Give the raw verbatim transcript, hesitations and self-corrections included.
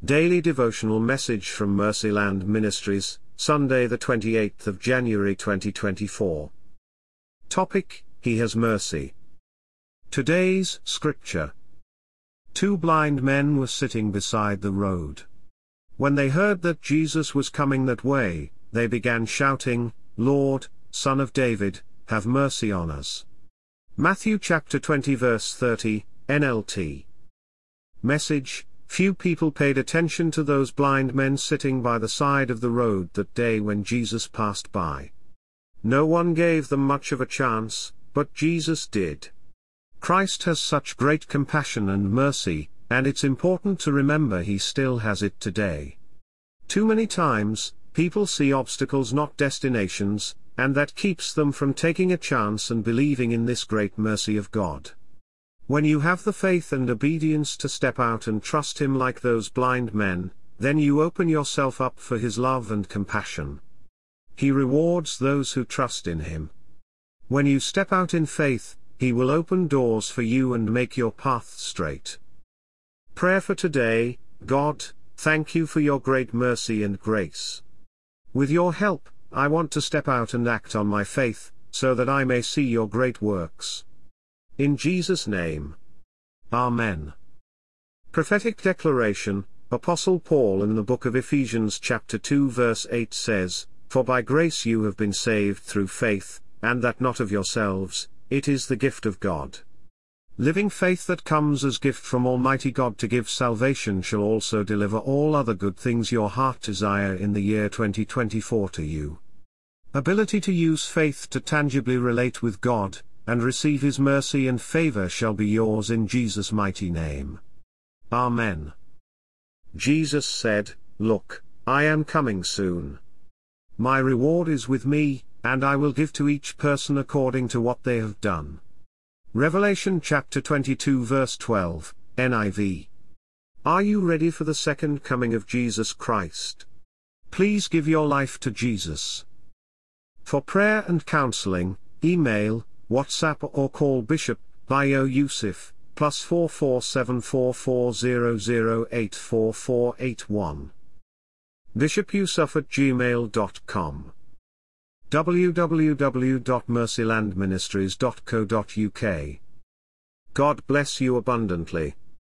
Daily Devotional Message from Mercyland Ministries, Sunday the twenty-eighth of January twenty twenty-four. Topic: He has mercy. Today's Scripture. Two blind men were sitting beside the road. When they heard that Jesus was coming that way, they began shouting, "Lord, Son of David, have mercy on us." Matthew chapter twenty verse thirty, N L T. Message: Few people paid attention to those blind men sitting by the side of the road that day when Jesus passed by. No one gave them much of a chance, but Jesus did. Christ has such great compassion and mercy, and it's important to remember He still has it today. Too many times, people see obstacles not destinations, and that keeps them from taking a chance and believing in this great mercy of God. When you have the faith and obedience to step out and trust Him like those blind men, then you open yourself up for His love and compassion. He rewards those who trust in Him. When you step out in faith, He will open doors for you and make your path straight. Prayer for today: God, thank you for your great mercy and grace. With your help, I want to step out and act on my faith, so that I may see your great works. In Jesus' name. Amen. Prophetic Declaration. Apostle Paul in the book of Ephesians chapter two verse eight says, "For by grace you have been saved through faith, and that not of yourselves, it is the gift of God." Living faith that comes as gift from Almighty God to give salvation shall also deliver all other good things your heart desire in the year twenty twenty-four to you. Ability to use faith to tangibly relate with God, and receive His mercy and favor shall be yours in Jesus' mighty name. Amen. Jesus said, "Look, I am coming soon. My reward is with me, and I will give to each person according to what they have done." Revelation chapter twenty-two verse twelve, N I V. Are you ready for the second coming of Jesus Christ? Please give your life to Jesus. For prayer and counseling, email, WhatsApp or call Bishop Bio Yusuf, plus four four seven four four zero zero eight four four eight one. bishop yusuf at gmail dot com. w w w dot mercyland ministries dot co dot u k. God bless you abundantly.